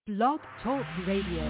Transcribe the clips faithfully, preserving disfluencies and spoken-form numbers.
Blog Talk Radio.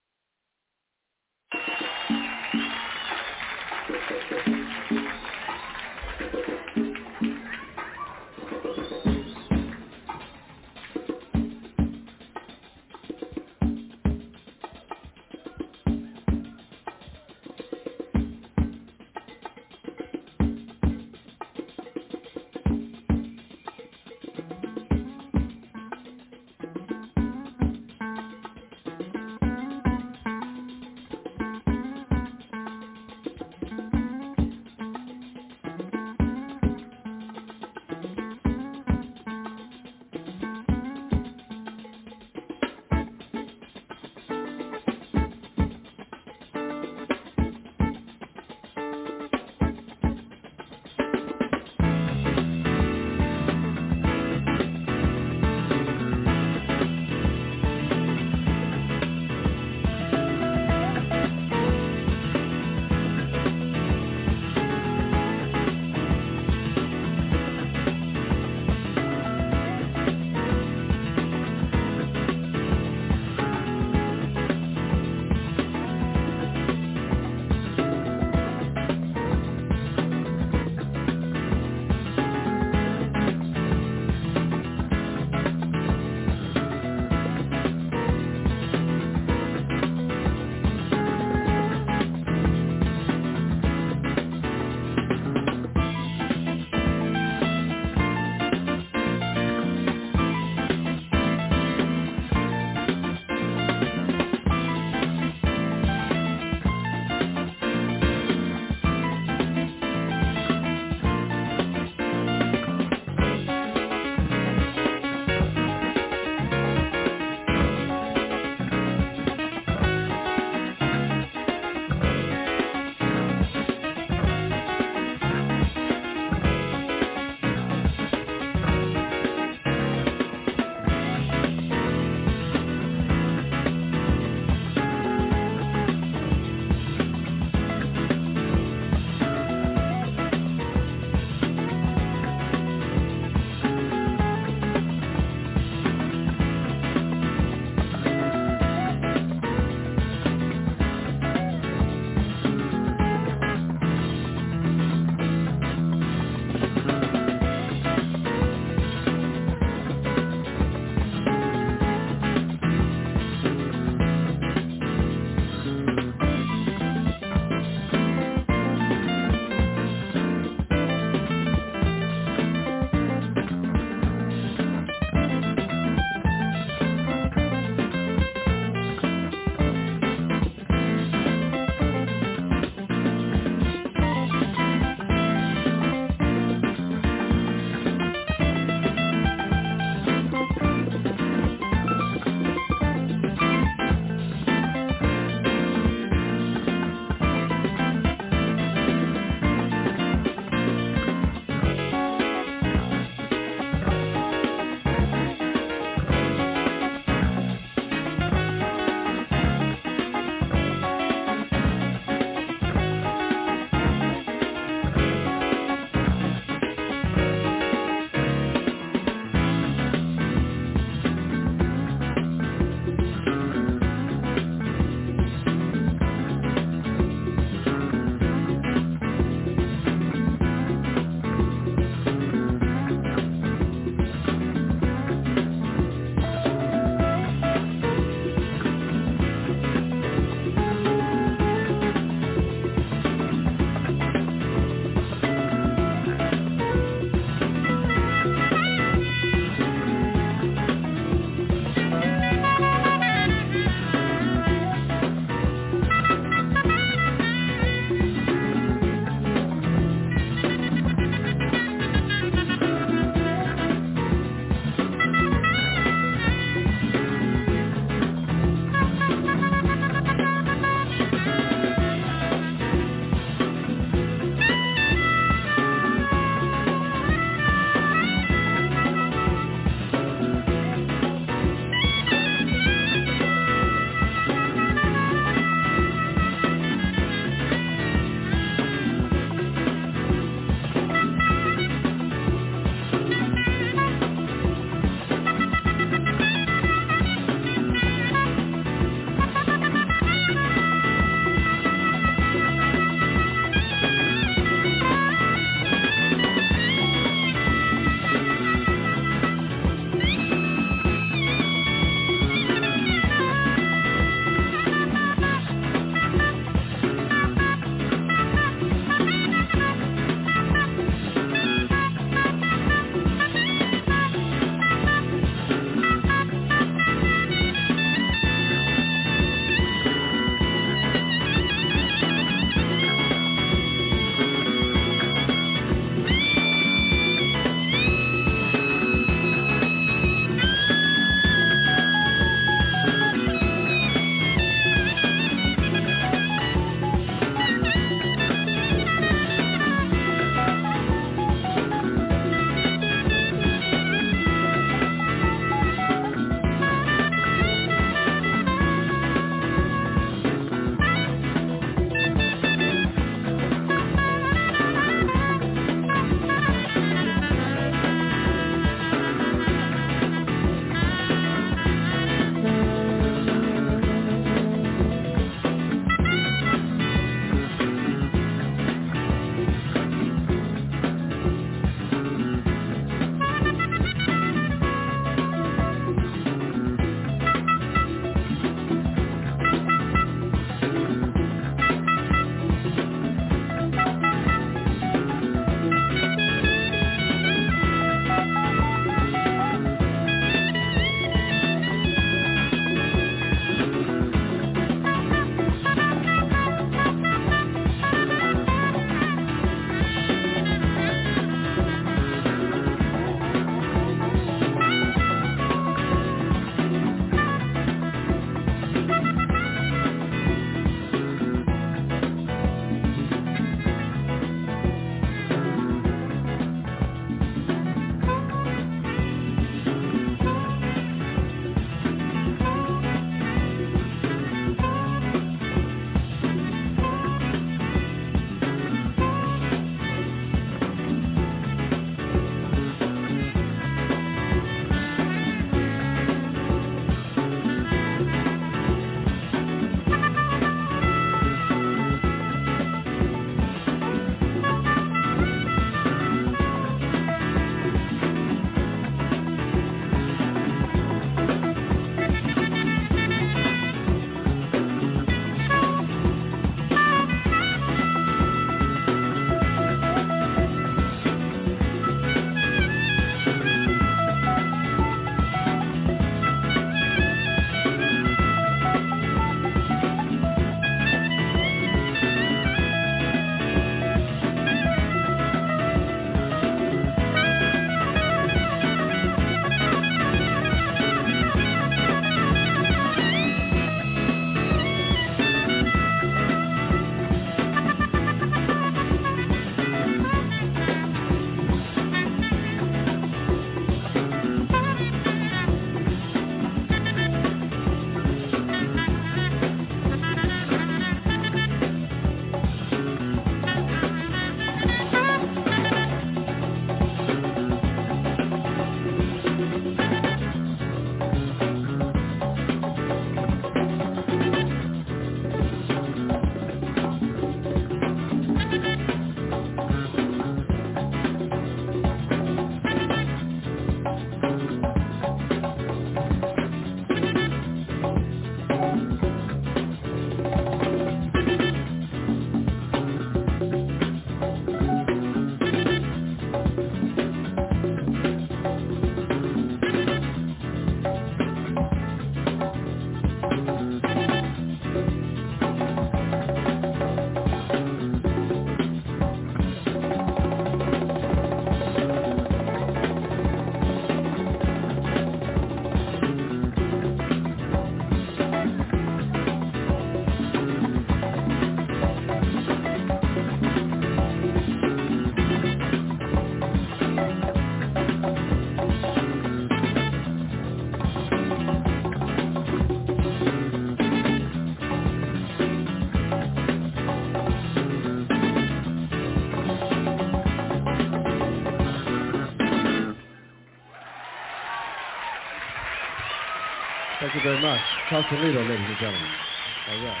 you very much. Sausalito, ladies and gentlemen. All right.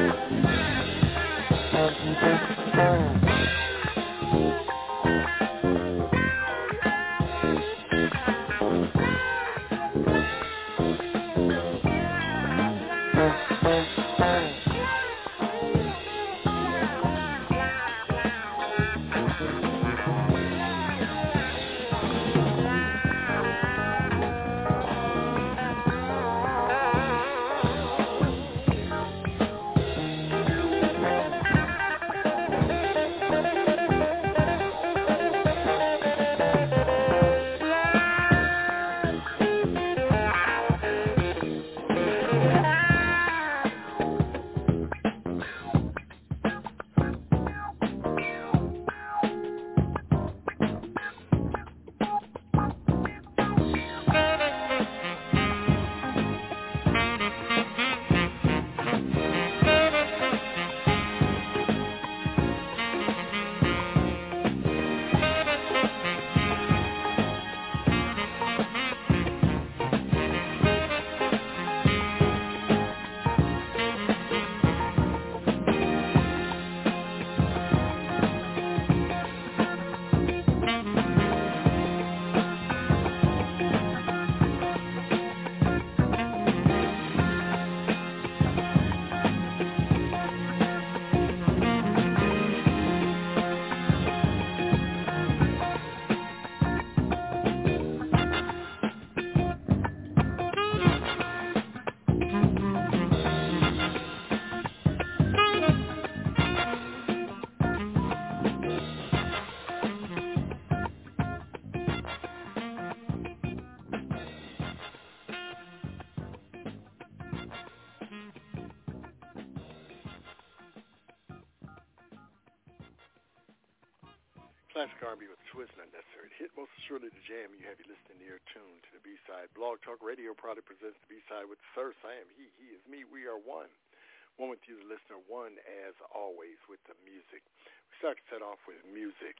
Classic R and B with a twist, not necessary to hit. Most assuredly the jam. You have you listening to your tune to the B-side. Blog Talk Radio proudly presents the B-side with Sir Sam. He, he is me. We are one. One with you, the listener. One, as always, with the music. We start to set off with music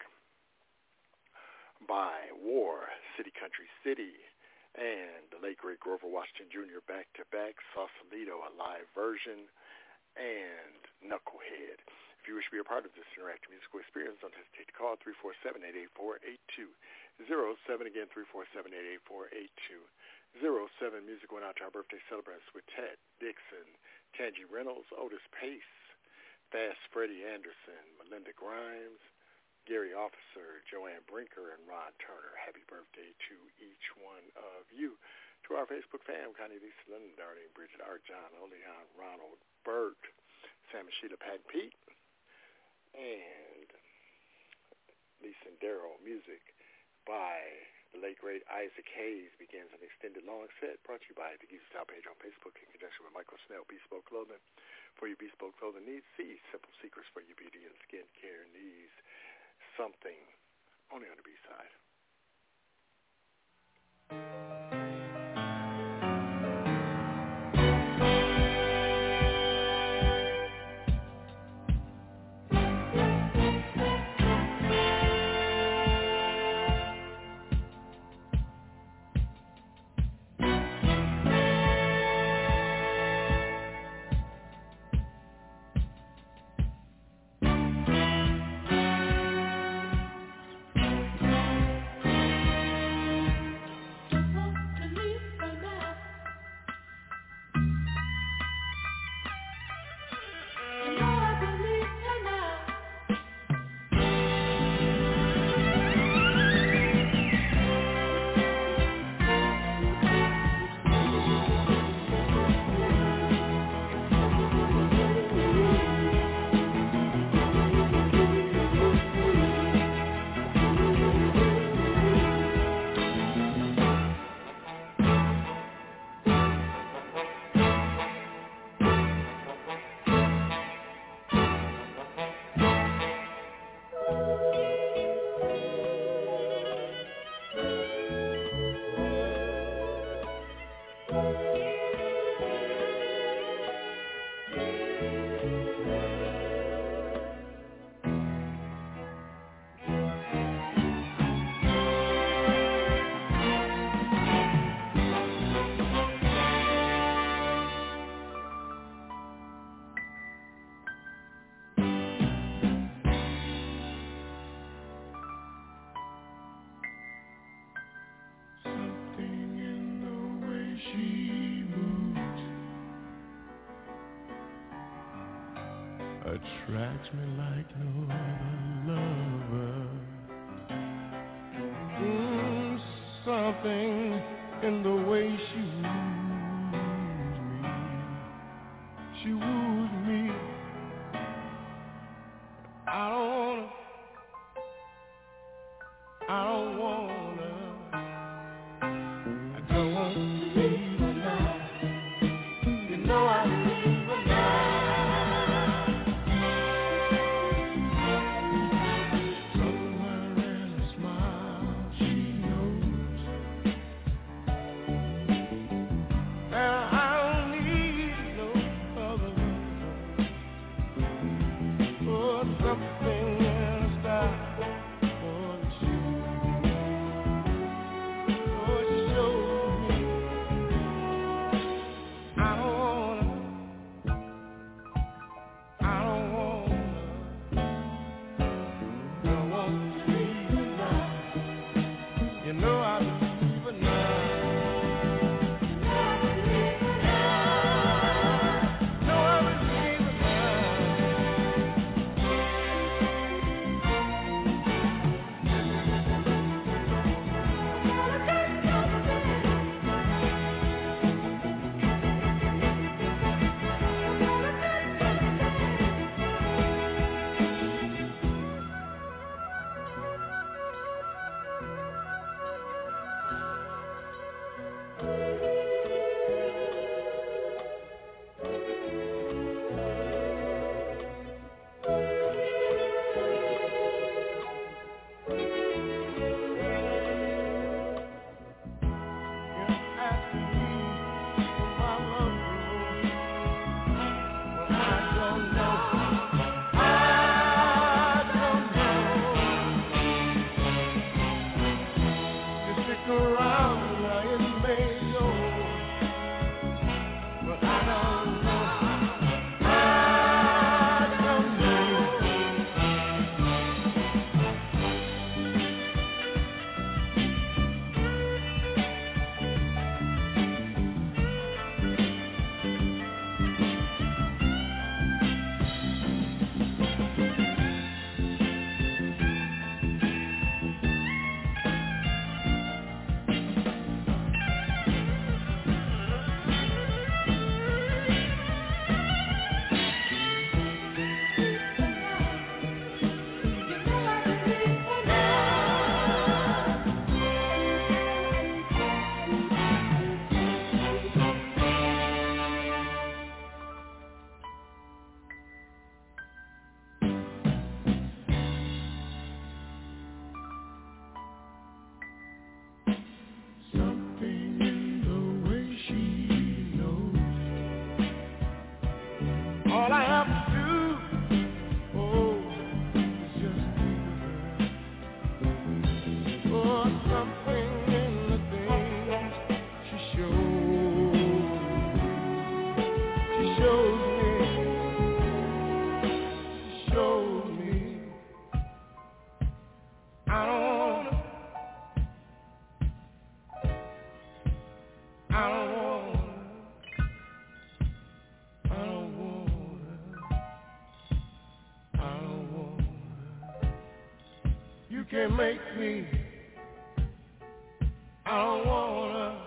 by War, City Country City, and the late, great Grover Washington Junior back-to-back, Sausalito, a live version, and Knucklehead. If you wish to be a part of this interactive musical experience, don't hesitate to call three four seven, eight eight four, eight two zero seven. Again, three four seven, eight eight four, eight two zero seven. Music went out to our birthday celebrants with Ted Dixon, Tangi Reynolds, Otis Pace, Fast Freddie Anderson, Melinda Grimes, Gary Officer, Joanne Brinker, and Ron Turner. Happy birthday to each one of you. To our Facebook fam, Connie Lisa, Linda, Darlene, Bridget, Art, John, Oleon, Ronald, Bert, Sam and Sheila, Pat, and Pete, and Lisa and Darryl. Music by the late, great Isaac Hayes begins an extended long set brought to you by the Geezer Style page on Facebook in conjunction with Michael Snell, Bespoke Clothing. For your Bespoke Clothing needs, see Simple Secrets for your beauty and skin care needs. Something only on the B-side. attracts me like no other lover. Mm, something in the way she woos me, she woos me. I don't, I don't wanna, I don't want to leave her now. You know I leave her now. Can't make me, I don't wanna.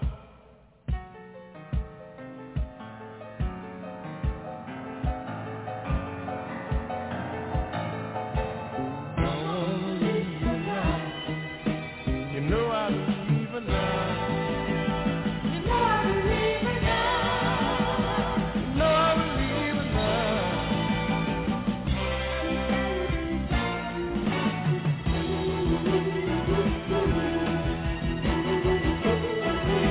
I don't wanna leave her now. You know I'll leave her now. You know I'll leave her now. You know I'll leave her now.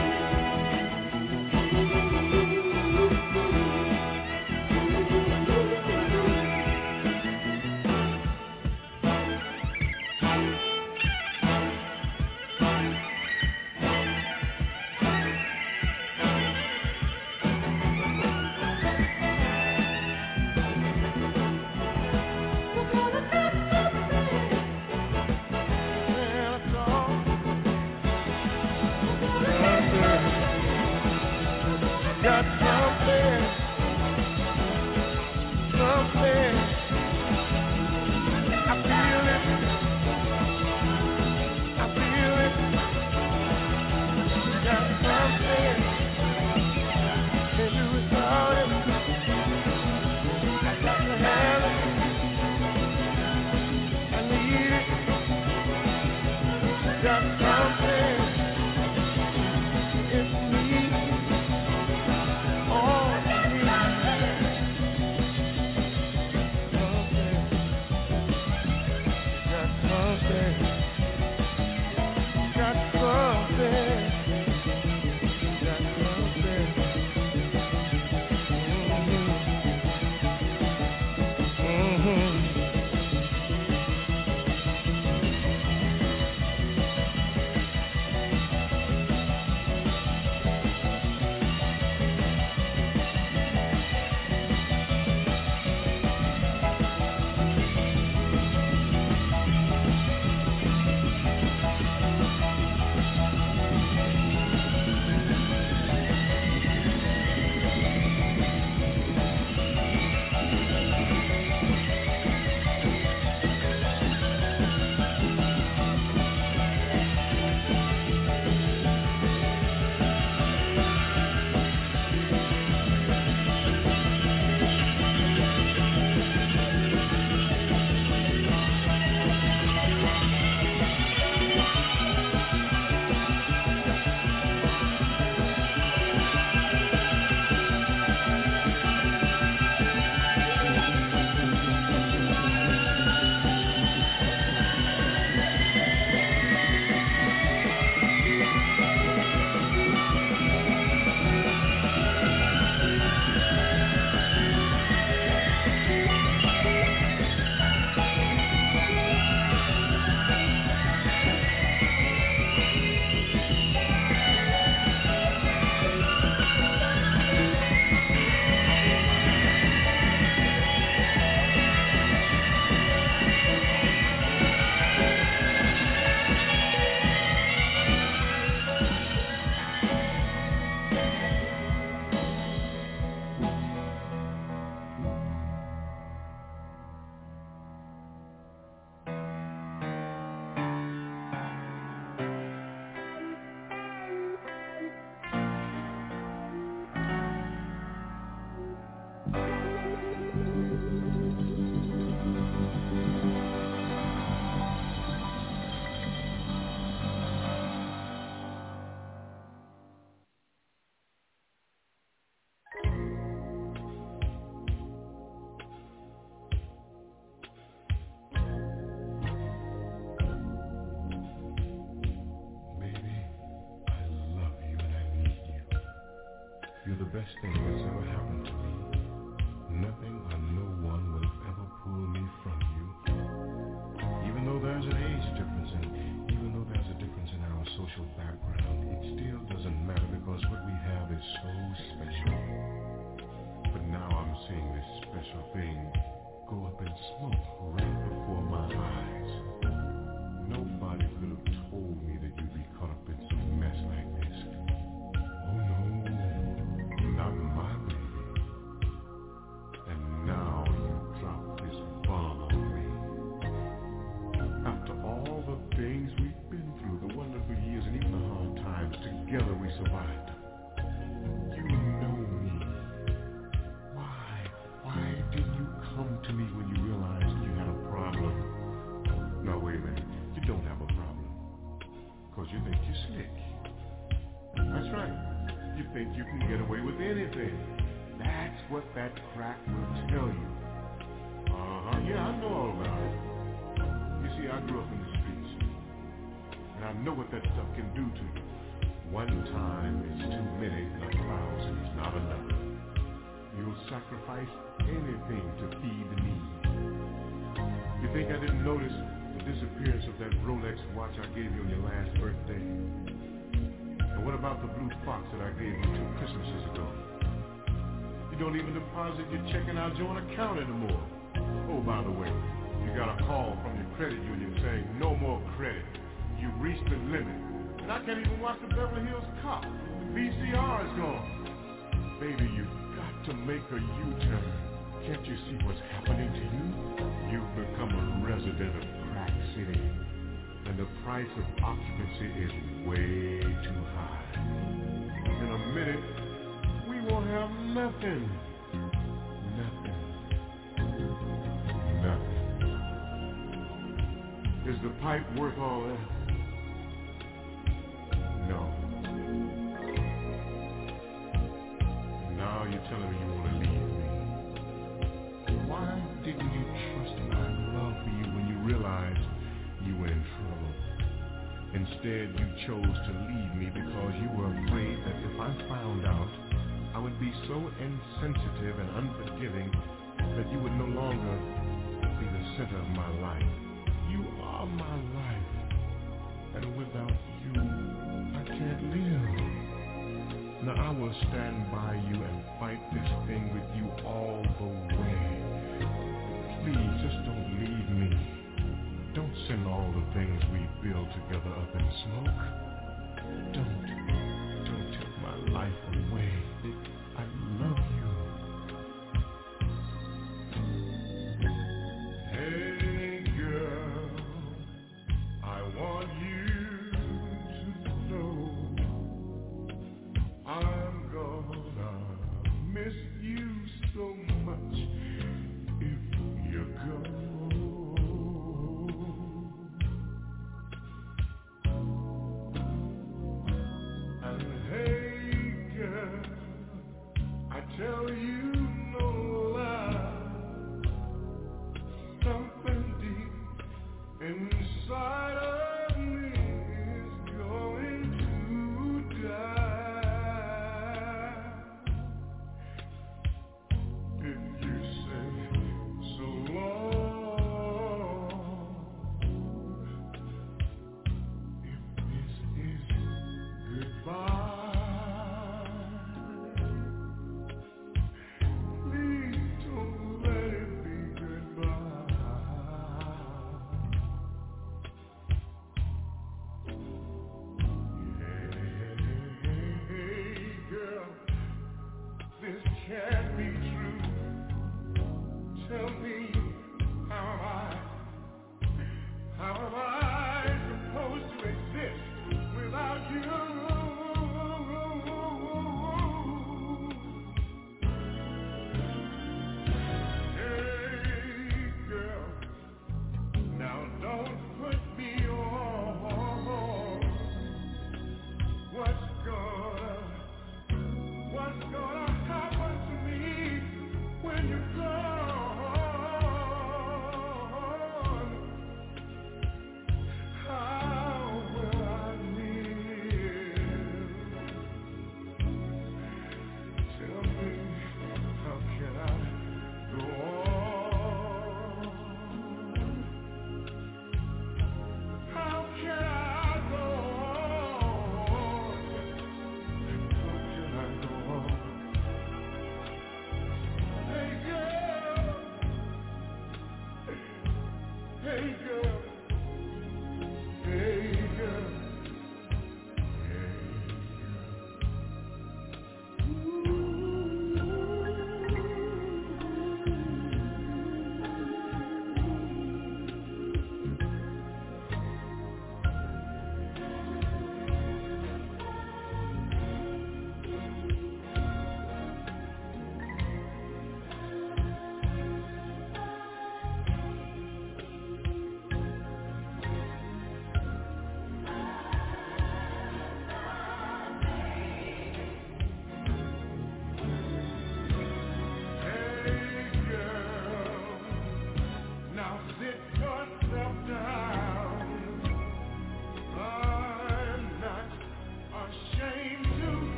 best thing that's ever happened to me. Nothing or no one will ever pull me from you. Even though there's an age difference and even though there's a difference in our social background, it still doesn't matter because what we have is so special. But now I'm seeing this special thing go up in smoke right before my eyes. Nobody could have told me that you'd be caught up in some mess like this. Oh no, not my baby. And now you drop this bomb on me. After all the things we've been through, the wonderful years and even the hard times, together we survived. You know me. Why, why didn't you come to me when you realized you had a problem? Now wait a minute, you don't have a problem. Because you think you're slick. That's right. You think you can get away with anything. That's what that crack will tell you. Uh-huh, yeah, I know all about it. You see, I grew up in the streets. And I know what that stuff can do to you. One time is too many, a thousand is not enough. You'll sacrifice anything to feed the need. You think I didn't notice the disappearance of that Rolex watch I gave you on your last birthday? And what about the blue fox that I gave you two Christmases ago? You don't even deposit your checking out joint account anymore. Oh, by the way, you got a call from your credit union saying no more credit. You've reached the limit. And I can't even watch the Beverly Hills Cop. The V C R is gone. Baby, you've got to make a U-turn. Can't you see what's happening to you? You've become a resident of Crack City. And the price of occupancy is way too high. In a minute, we won't have nothing. Nothing. Nothing. Is the pipe worth all that? No. Now you're telling me you want to leave me. Why didn't you trust my love for you when you realized you were in trouble? Instead, you chose to leave me because you were afraid that if I found out, I would be so insensitive and unforgiving that you would no longer be the center of my life. You are my life, and without you, I can't live. Now I will stand by you and fight this thing with you all the way. Please, just don't leave me. Don't send all the things we build together up in smoke. Don't, don't take my life away. I love you. Hey girl, I want you to know I'm gonna miss you so much if you go. And hey girl, I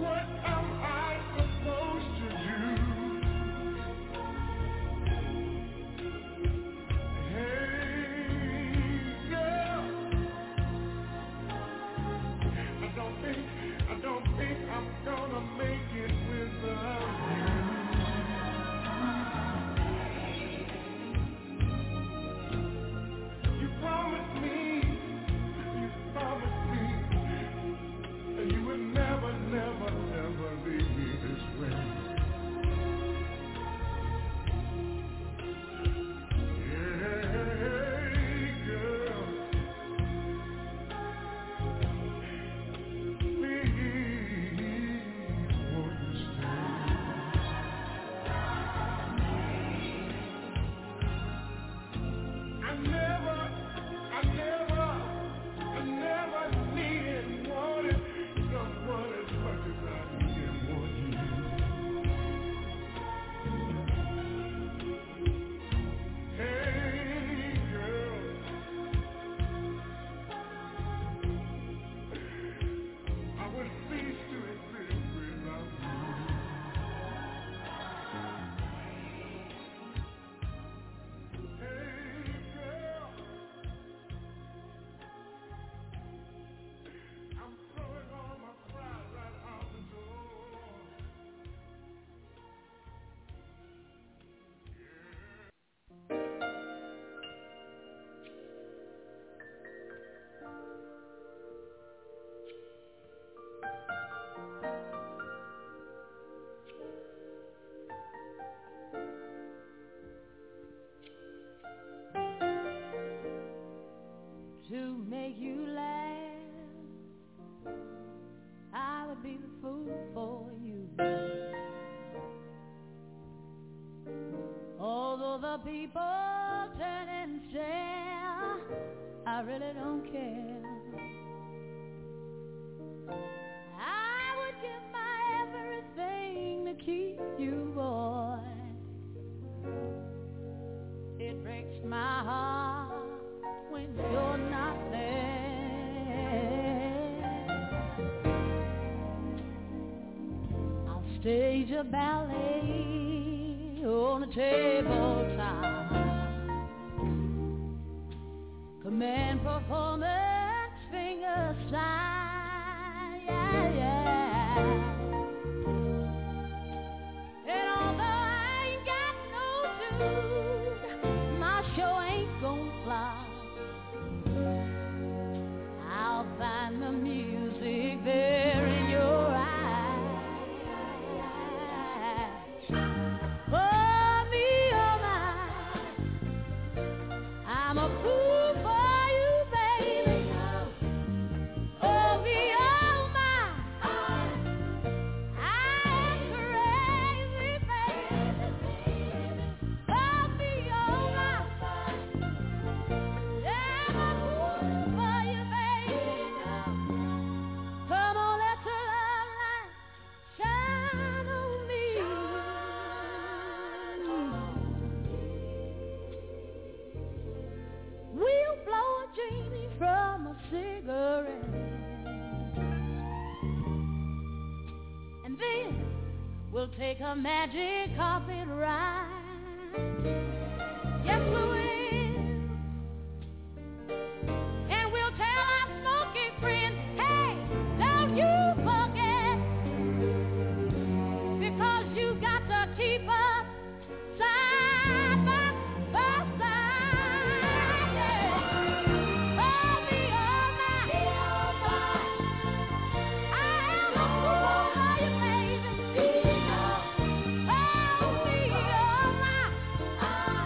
To make you laugh, I would be the fool for you. Although the people turn and stare, I really don't care. I would give my everything to keep you, boy. It breaks my heart when you're not there. I'll stage a ballet on a tabletop, command performance, finger slide, yeah, yeah. And although I ain't got no dude, my show ain't gon' fly. I'll find the music there in your eyes. For me, oh my, I'm a fool for you, baby. For me, oh my, I am crazy, baby. For me, oh my, I'm a fool for you, baby. Come on, let the love light shine on me. We'll blow a genie from a cigarette, and then we'll take a magic carpet ride. Yes, we will. And we'll tell our smoky friends, hey, don't you forget, because you got to keep us side by, by side. Yeah. Oh, me, oh, my, I am a fool for you, baby. Oh, me, oh, my,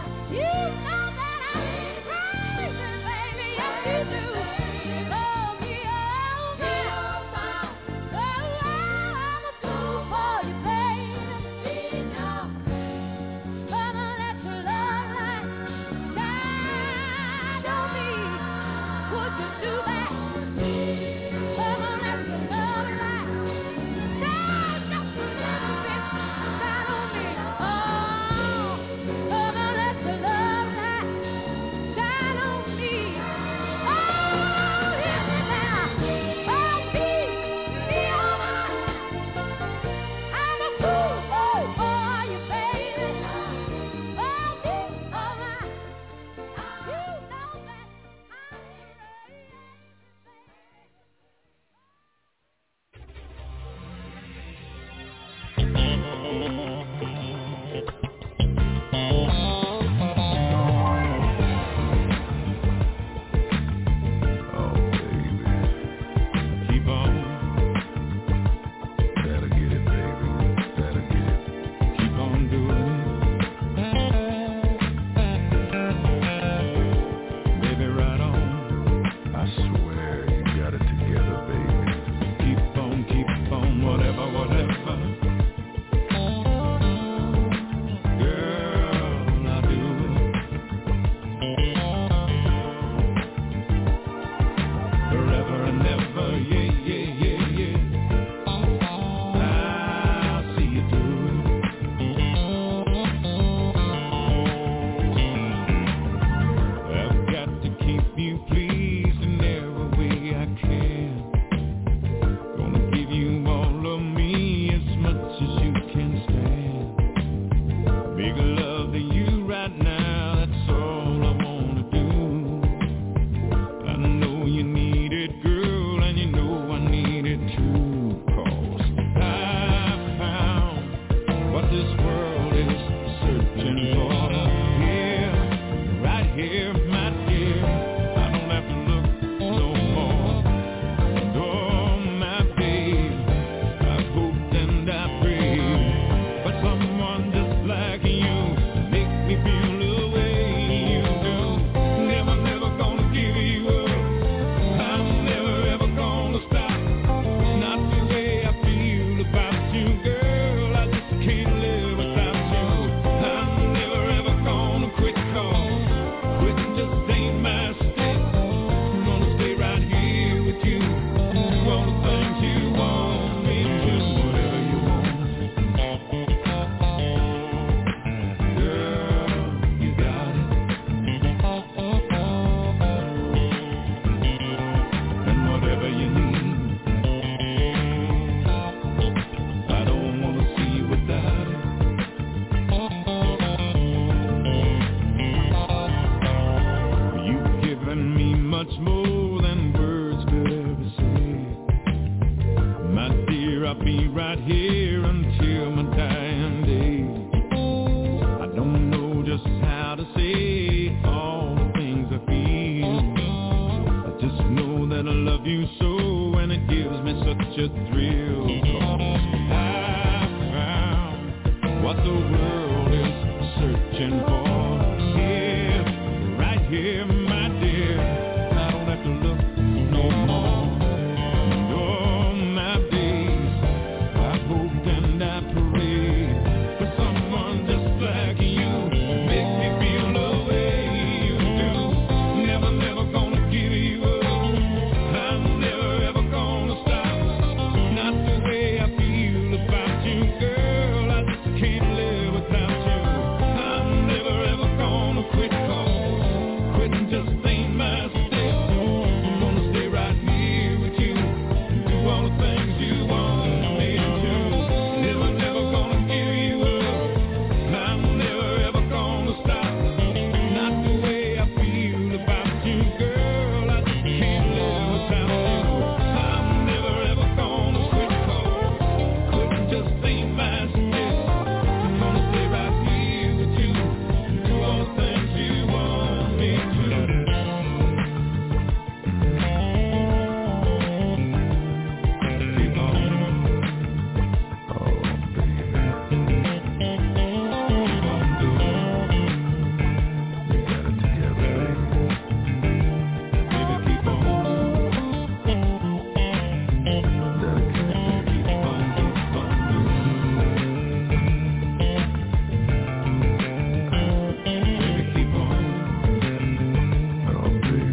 I'll be right here until my dying day. I don't know just how to say all the things I feel. I just know that I love you so, and it gives me such a thrill. I found what the world is searching for. Here, right here, my dear. I don't have to look no more. All my days I hoped and I prayed for someone just like you. Make me feel the way you do. Never, never gonna give you up. I'm never ever gonna stop. Not the way I feel about you, girl. I just can't live without you. I'm never ever gonna quit, 'cause quitting just ain't my step. I'm gonna stay right here with you, do all the things you want me to. Never, never gonna give you up. I'm never ever gonna stop. Not the way I feel about you, girl. I just can't live without you. I'm never ever gonna quit, 'cause quitting just ain't my step. I'm gonna stay right here with you, do all the things you want me to. Keep on. Oh, baby. Keep on doing it. You got it together, baby. Baby, keep on. Dedicated. Keep on, keep on doing it. Baby, keep on. Oh, baby.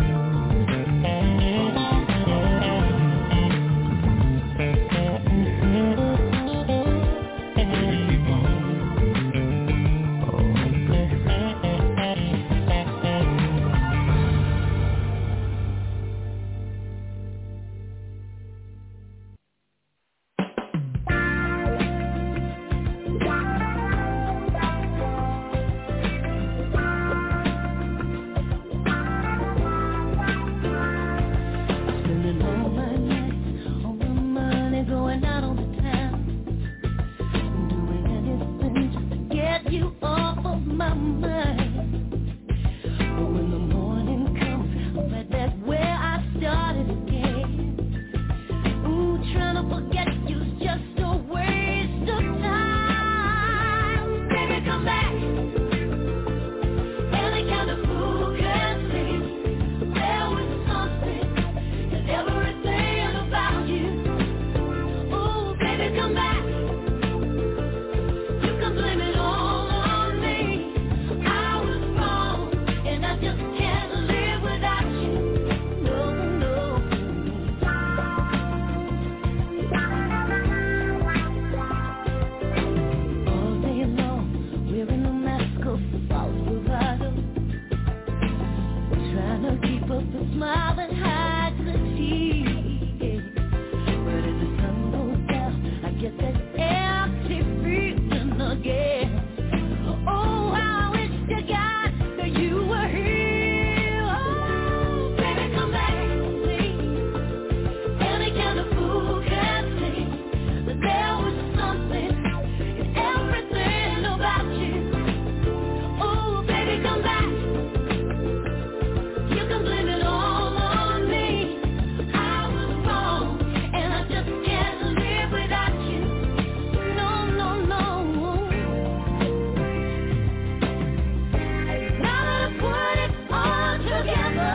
Spending all my nights, all my money going out on the town. Doing anything just to get you off of my mind. But when the morning comes, I'm right back where I started again. Ooh, trying to forget you's just a waste of time. Baby, come back. Any kind of fool can see there was something in everything about you. Ooh, baby, come back. You can blame it all on me. I was wrong, and I just can't live without you. No, no. All day long, wearing a mask of false bravado, trying to keep up a smile and hide the tears. But as the sun goes down, I get that empty feeling again. Oh, how I wish to God that you were here. Oh, baby, come back, please. Any kind of fool can see that there was something in everything about you. Oh, baby, come back. You can blame it all on me. I was wrong, and I just can't live without you. No, no, no. Now that I put it all together,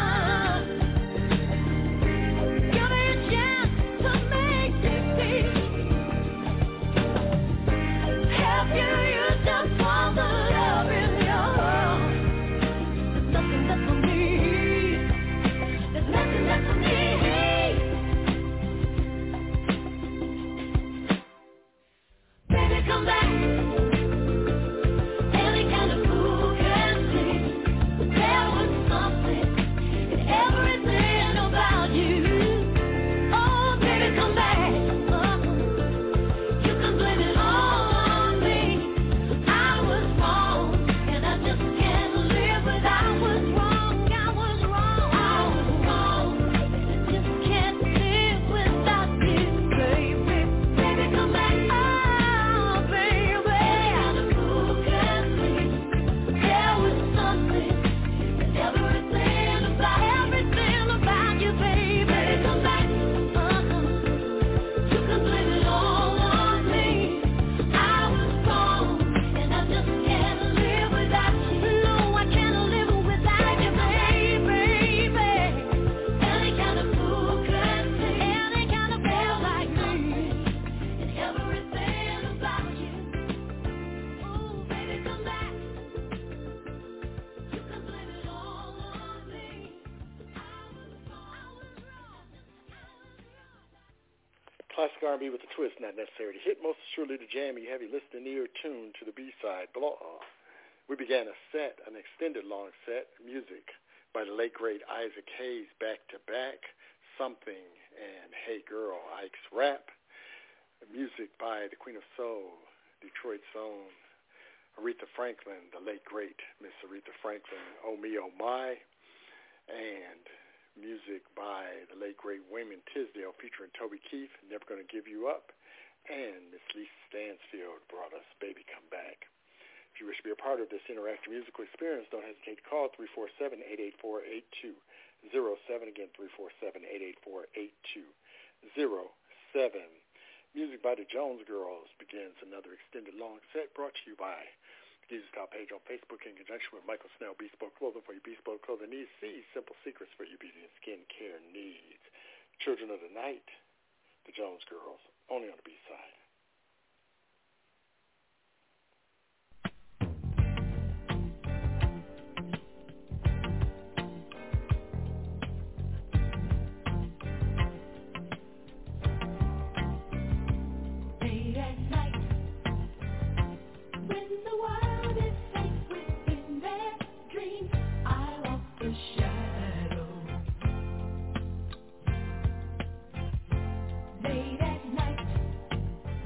give me a chance to make it see. Have you used up all the love in your heart? There's nothing left for me. There's nothing left for me. Baby, come back. Any kind of fool can see there was something in everything about you. Oh, baby, come back. Oh, you can blame it all on me. I was wrong, and I just can't live without. I was wrong. I was wrong. I was wrong. I just can't live without you, baby. Classic R and B with a twist, not necessary to hit, most surely to jam. You have your listening ear tuned to the B-side. Blah. We began a set, an extended long set, music by the late, great Isaac Hayes, back-to-back, Something, and Hey Girl, Ike's Rap. Music by the Queen of Soul, Detroit's own Aretha Franklin, the late, great Miss Aretha Franklin, Oh Me, Oh My. And music by the late, great Wayman Tisdale featuring Toby Keith, Never Gonna Give You Up. And Miss Lisa Stansfield brought us Baby Come Back. If you wish to be a part of this interactive musical experience, don't hesitate to call three four seven, eight eight four, eight two zero seven. Again, three four seven, eight eight four, eight two zero seven. Music by the Jones Girls begins another extended long set brought to you by the Jesus Top page on Facebook in conjunction with Michael Snell, Bespoke Clothing for your bespoke clothing needs. See Simple Secrets for your beauty and skin care needs. Children of the Night, the Jones Girls, only on the B-side. Late at night,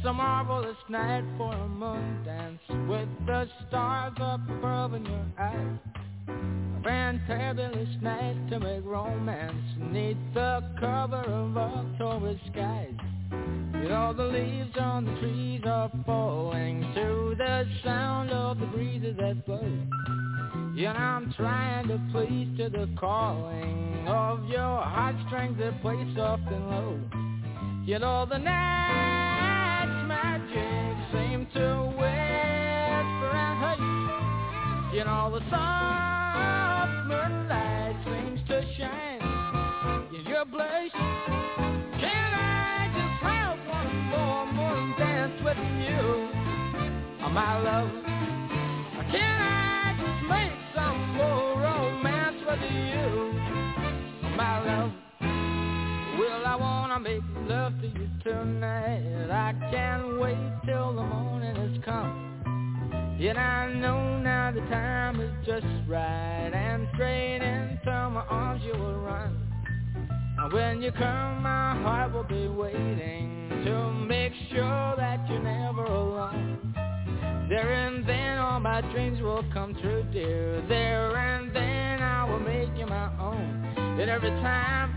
a marvelous night for a moon dance with the stars up above in your eyes. A fantabulous night to make romance neath the cover of October skies. You know the leaves on the trees are falling to the sound of the breezes that blow. You know I'm trying to please to the calling of your heartstrings that play soft and low. You know the night's magic seems to whisper and hush. You know the soft moonlight seems to shine in your blush. Can I just have one more moon dance with you, oh, my love? Can I just make some more romance with you, oh, my love? Well, I wanna make love to you tonight. I can't wait till the morning has come. Yet I know now the time is just right, and straight into my arms you will run. And when you come, my heart will be waiting to make sure that you're never alone. There and then all my dreams will come true, dear. There and then I will make you my own. And every time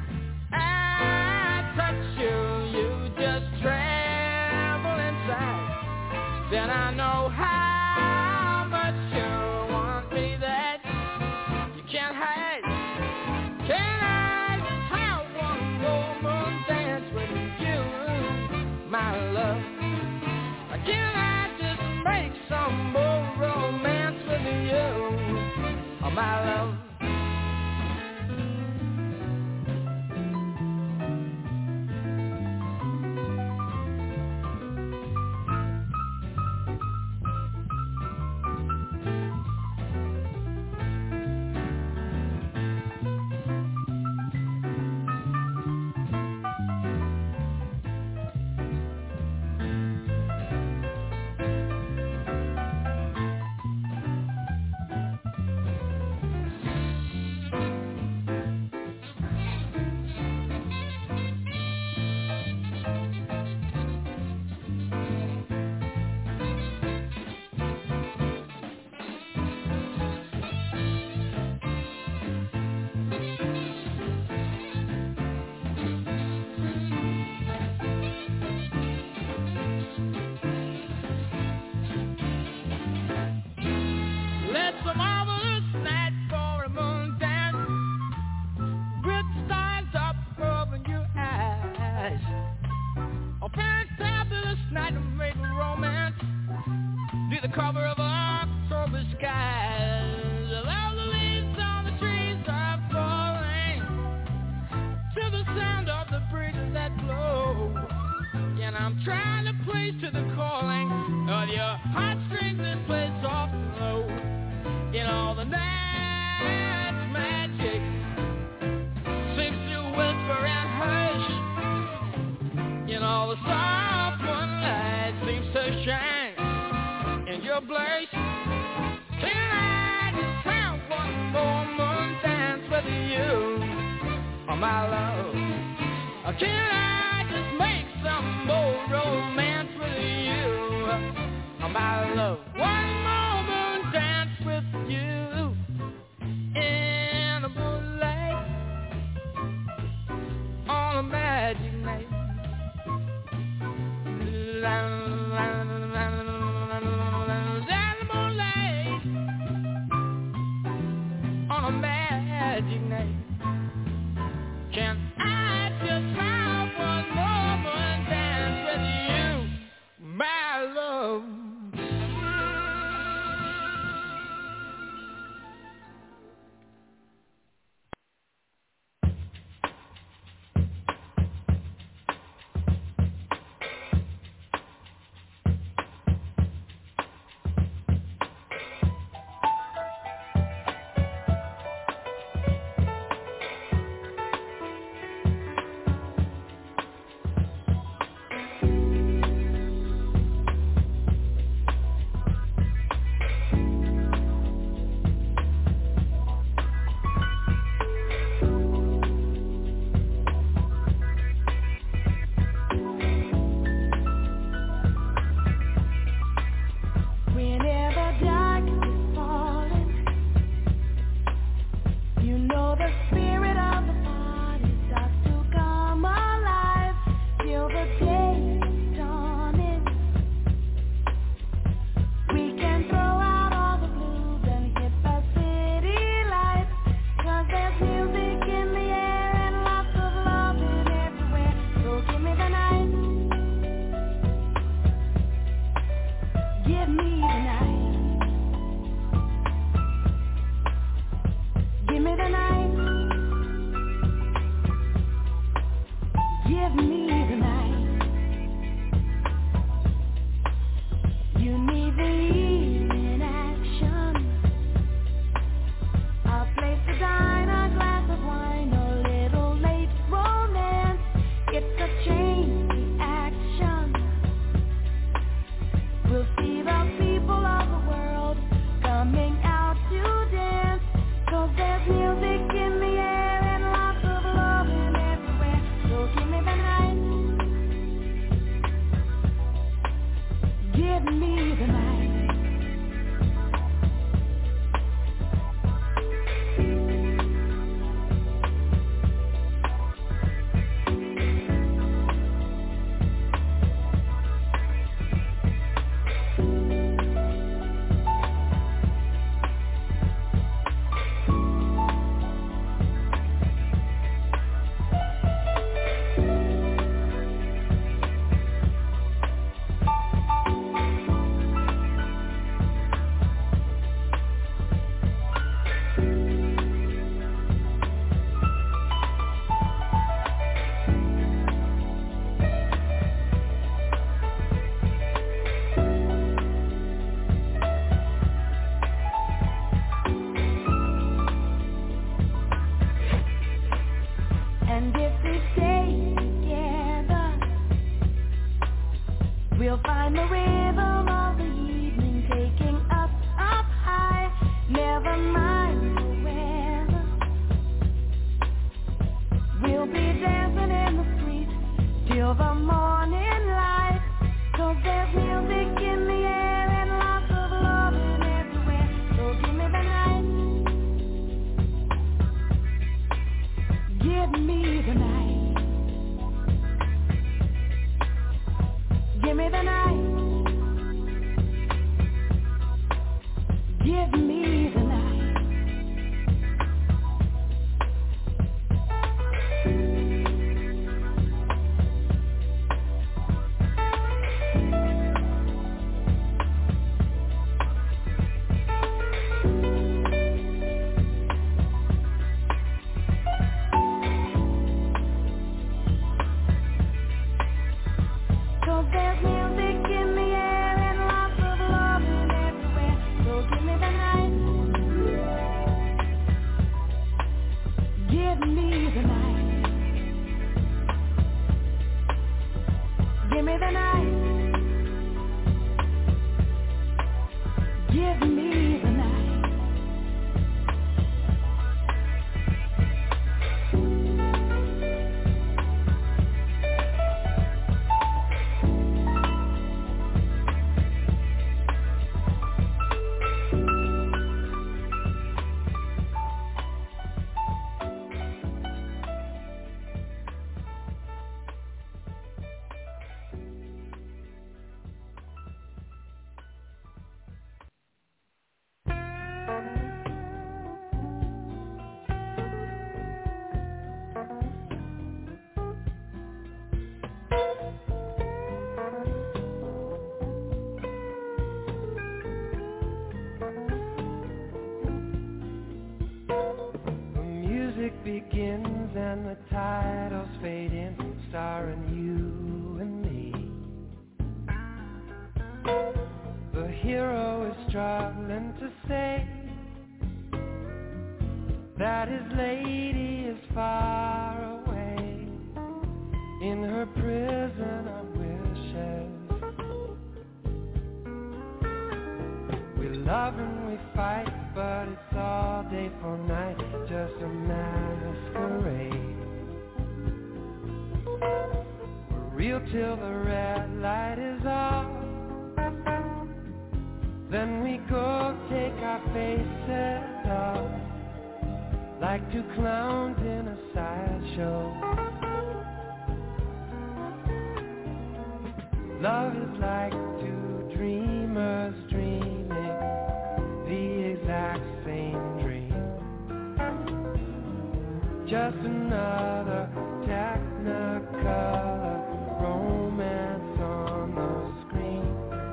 I touch you, you just tremble inside. Then I know how much you want me that you can't hide. Can I just have one more moon dance with you, my love? Can I just make some more romance with you, oh, my love? On a magic night, can I just have Begins and the titles fade in, starring you and me. The hero is struggling to say that his lady is far away in her prison of wishes. We love and we fight, but it's all day for night, just a masquerade. We're real till the red light is off, then we go take our faces off, like two clowns in a sideshow. Love is like two dreamers dreaming the exact same dream, just another technicolor romance on the screen.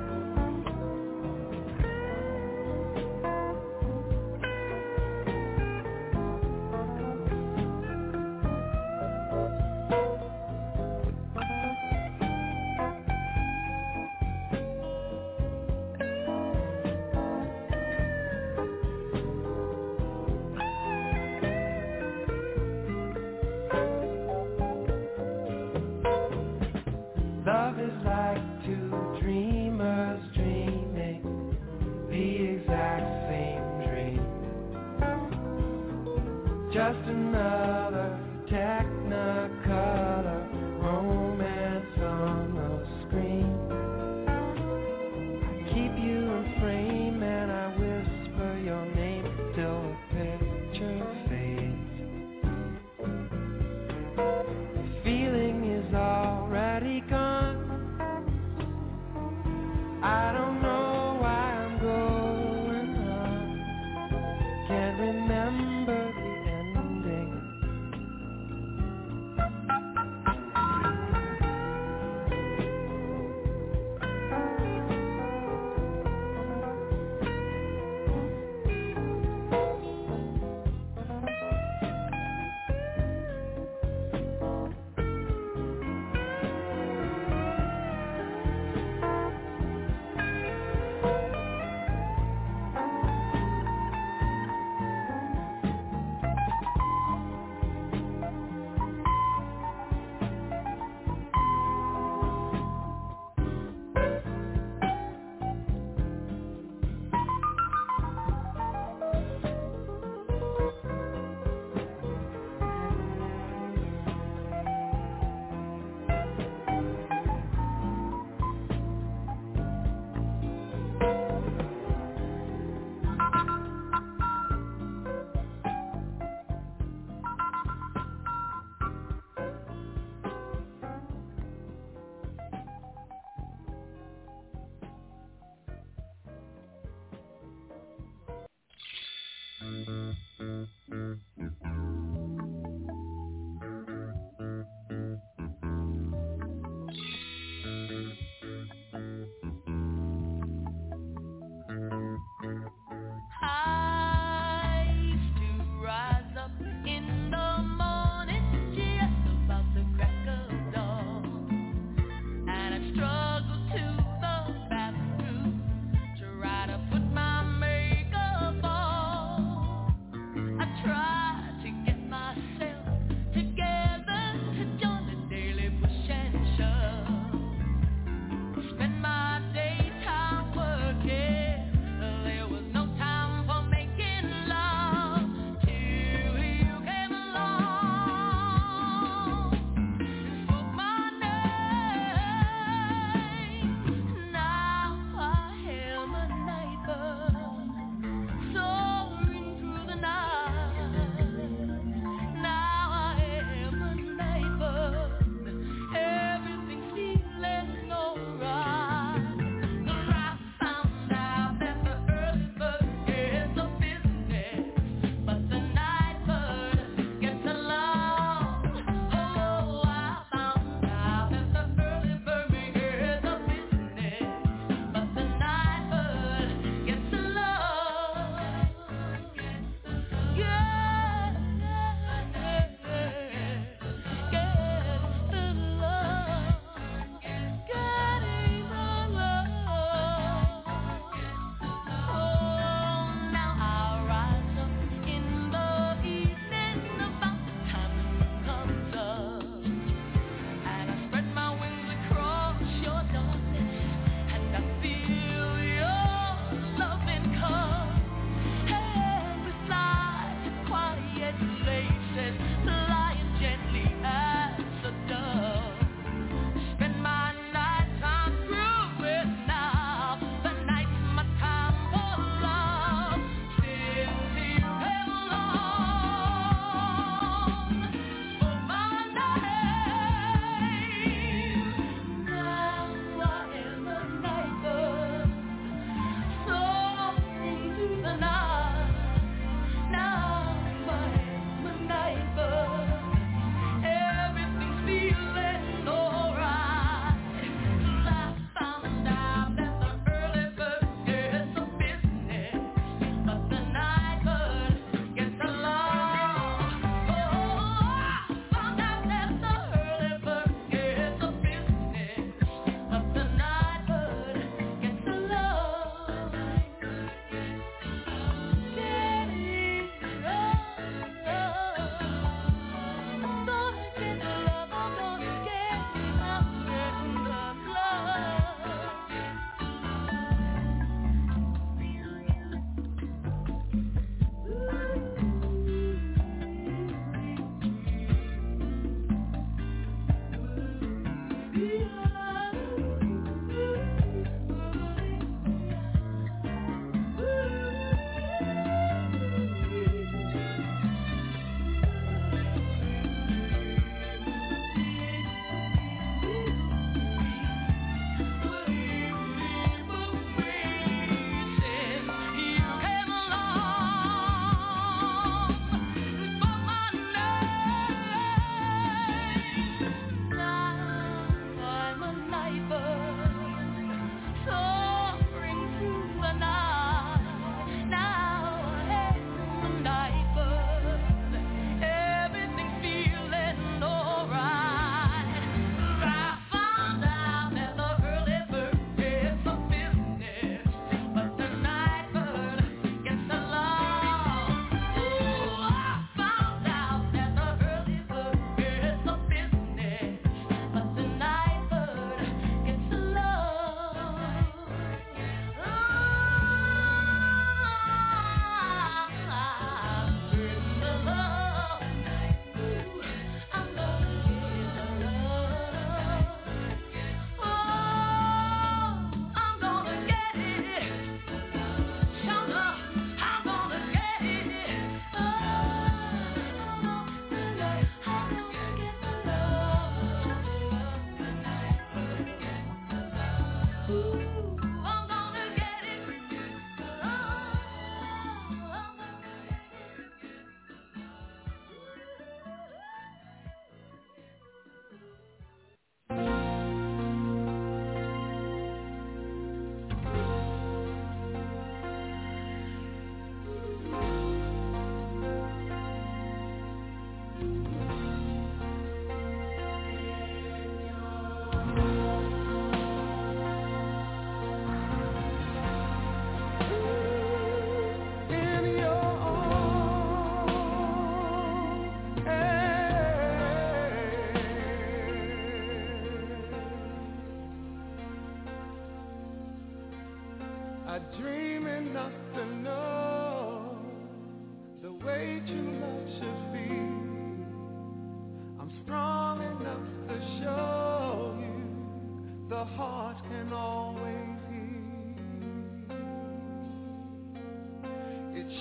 Love is like two dreamers dreaming the exact same dream, just another technicolor romance on the screen. I keep you in frame and I whisper your name till the picture fades. The feeling is already gone. I don't know why I'm going on. Can't remember the ending.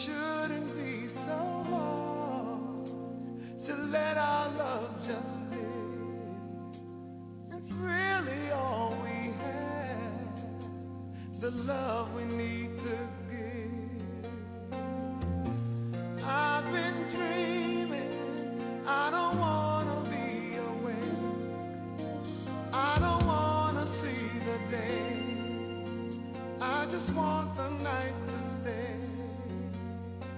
shouldn't be so hard to let our love just live. It's really all we have, the love we need to give. I've been dreaming, I don't wanna be awake, I don't wanna see the day, I just want the night to stay.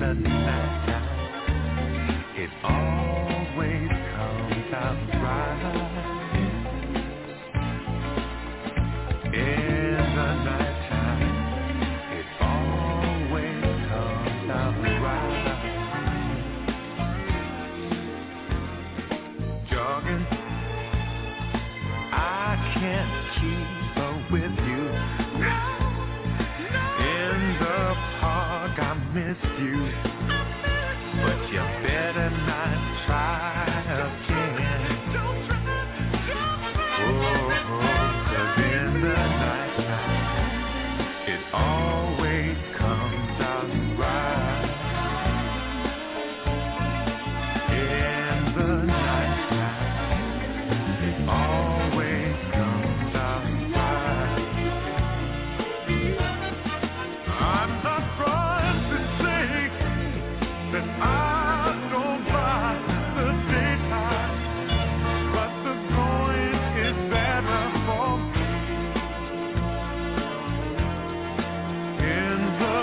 the nighttime, it always comes out right. In the nighttime, it always comes out right. Jogging, I can't keep up with you. In the park, I miss you, but you better not try again. Oh, 'cause in the nighttime, it always comes out right. In the nighttime, it always comes out right. I'm not trying to say that I don't like the daytime, but the going is better for me. In the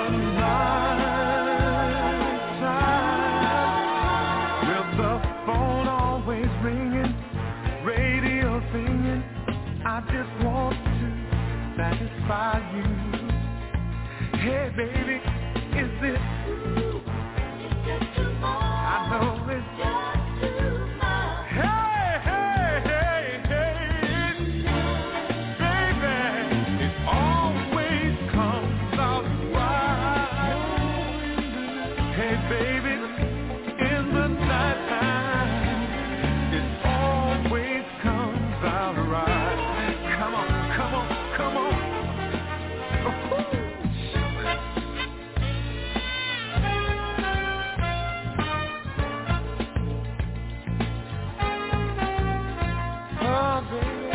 nighttime, with the phone always ringing, radio singing, I just want to satisfy you. Hey baby, is this true? I know it's just too much. Hey, hey, hey, hey, baby, it always comes out right. Hey baby, in the nighttime, it always comes out right. Come on, come on, come on. Oh, baby.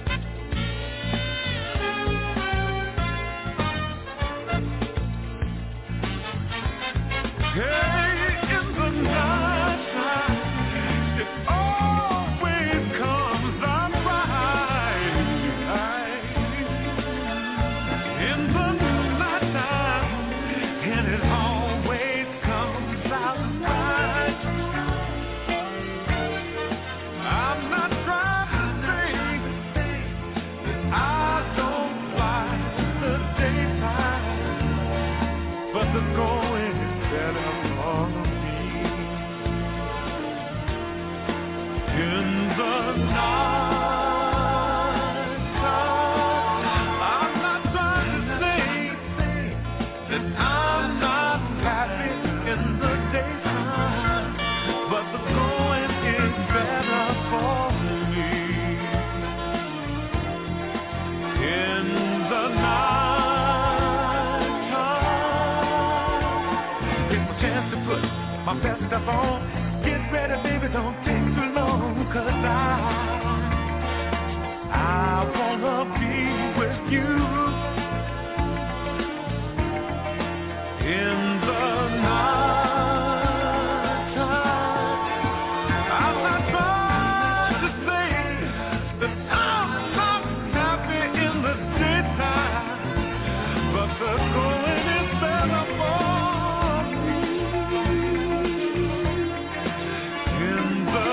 Hey, in the nighttime, it always comes out right. In the nighttime, and it always comes out right. I'm not trying to say that I don't like the daytime, but the going is better for me. In the nighttime, I'm not trying to say that I'm not happy in the daytime, but the going is better for me. In the nighttime, it's a chance to put my best stuff on. Get ready, baby, don't take too long, 'cause I, I wanna be with you. In the nighttime, I'm not trying to say that I'm not happy in the daytime, but the going is better for me. In the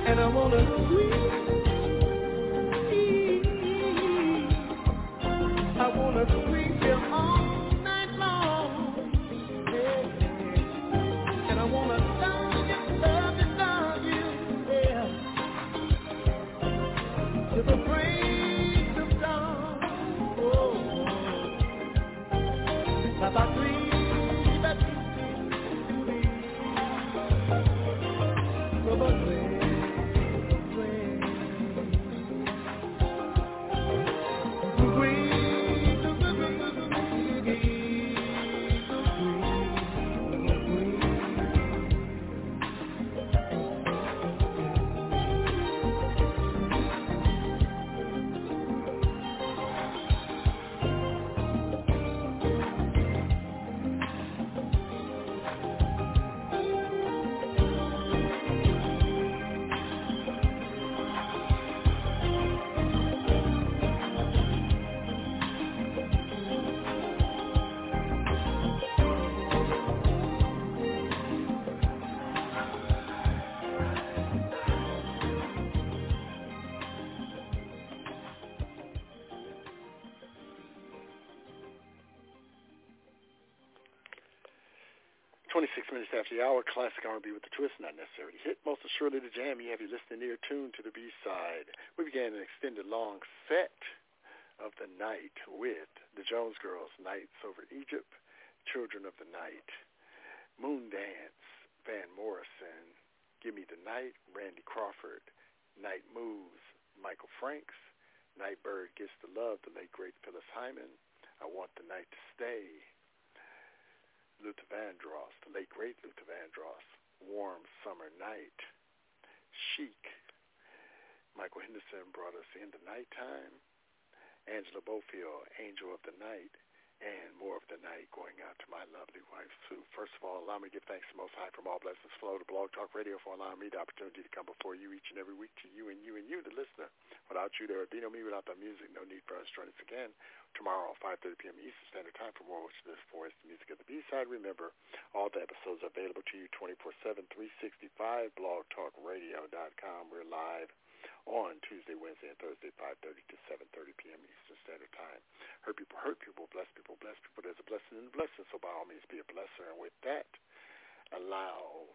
And I wanna squeeze, I wanna squeeze you all night long, yeah. And I wanna love you, love you, love you, yeah. To the break of dawn, oh, oh. About three, about three, three, about three. twenty-six minutes after the hour, classic R and B with the twist, not necessarily hit. Most assuredly the jam. You have your listening ear tuned to the B-side. We began an extended long set of the night with the Jones Girls, Nights Over Egypt, Children of the Night, Moon Dance, Van Morrison, Give Me the Night, Randy Crawford, Night Moves, Michael Franks, Nightbird Gets the Love, the late great Phyllis Hyman, I Want the Night to Stay, Luther Vandross, the late great Luther Vandross, Warm Summer Night, Chic, Michael Henderson brought us In the Nighttime, Angela Bofield, Angel of the Night, and More of the Night going out to my lovely wife, Sue. First of all, allow me to give thanks to Most High from all blessings flow to Blog Talk Radio for allowing me the opportunity to come before you each and every week, to you and you and you, the listener. Without you, there would be no me. Without the music, no need for us to join us again tomorrow at five thirty p.m. Eastern Standard Time for more, which this for is the music of the B-side. Remember, all the episodes are available to you twenty-four seven, three sixty-five, blog talk radio dot com. We're live on Tuesday, Wednesday, and Thursday, five thirty to seven thirty p.m. Eastern Standard Time. Hurt people, hurt people, bless people, bless people. There's a blessing in the blessing, so by all means be a blesser. And with that, allow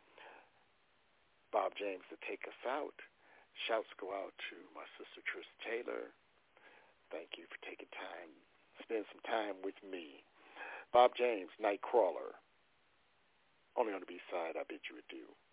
Bob James to take us out. Shouts go out to my sister Trish Taylor. Thank you for taking time, spend some time with me. Bob James, Nightcrawler. Only on the B-side, I bid you adieu.